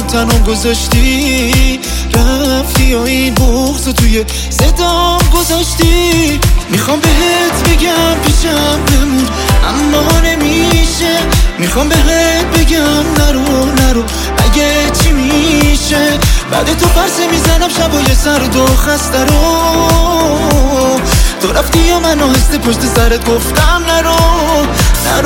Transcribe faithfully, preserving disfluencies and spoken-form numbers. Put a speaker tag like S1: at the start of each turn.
S1: تنم گذاشتی، رفتی و این بغض توی صدام گذاشتی. میخوام بهت بگم پیشم بمون اما نمیشه، میخوام بهت بگم نرو نرو اگه چی میشه. بعد تو پرسه میزنم شبای سرد و خسته رو، تو رفتی و من آهسته پشت سرت گفتم نرو